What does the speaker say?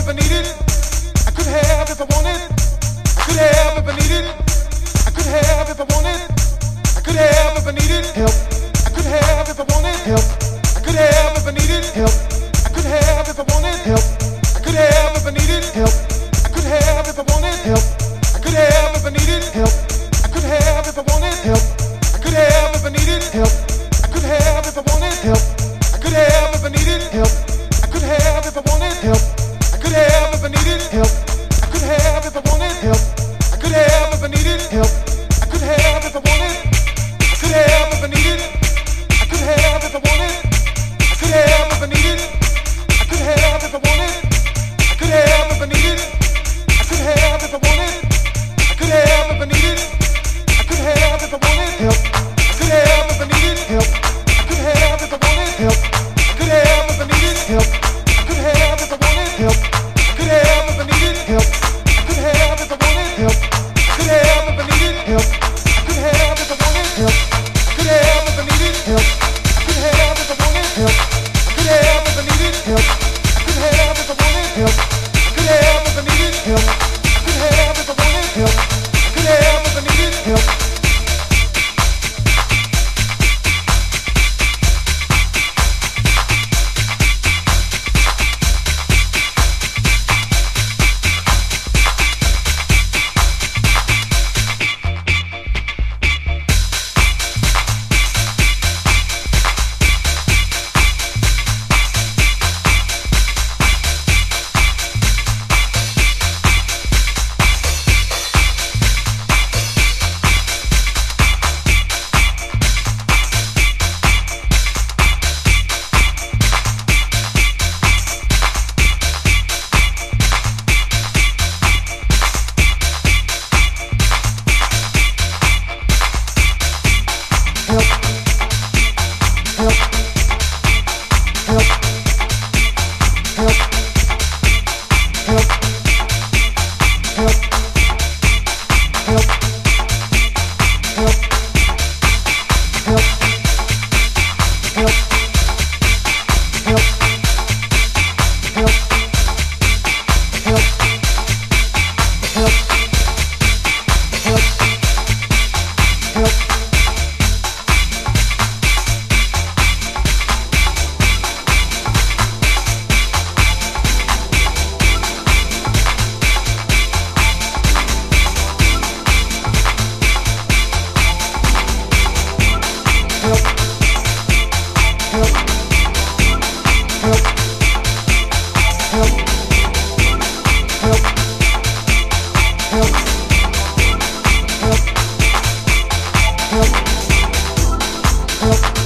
if I needed. I could have if I wanted. I could have if I needed. I could have if I wanted. I could have if I needed help. I could have if I wanted help. I could have if I needed help. I could have if I wanted help. I could have if I needed help. I could have if I wanted help. I could have if I needed help. I could have if I wanted help. I could have if I needed help. I could have if I wanted help. I could have if I needed help. I could have if I wanted help. I could have if I needed help. I could have if I wanted help. I could have if I needed help. I could have if I wanted. I could have if I needed. I could have if I wanted. I could have if I needed. I could have if I wanted. I could have if I needed. I could have if I wanted. I could have if I needed. I could have if I wanted help. I could have if I needed help. I could have if I wanted help. I could have if I needed help. I could have if I wanted help. I could have if I needed help. I could have if I wanted help. I could have if I needed help. I could have if I wanted help. I could have if I needed help. I could have if I wanted help. I could have if I needed help. I could have if I wanted help. I could have if I needed help. I could have if I wanted help. I could have if I needed help. Help.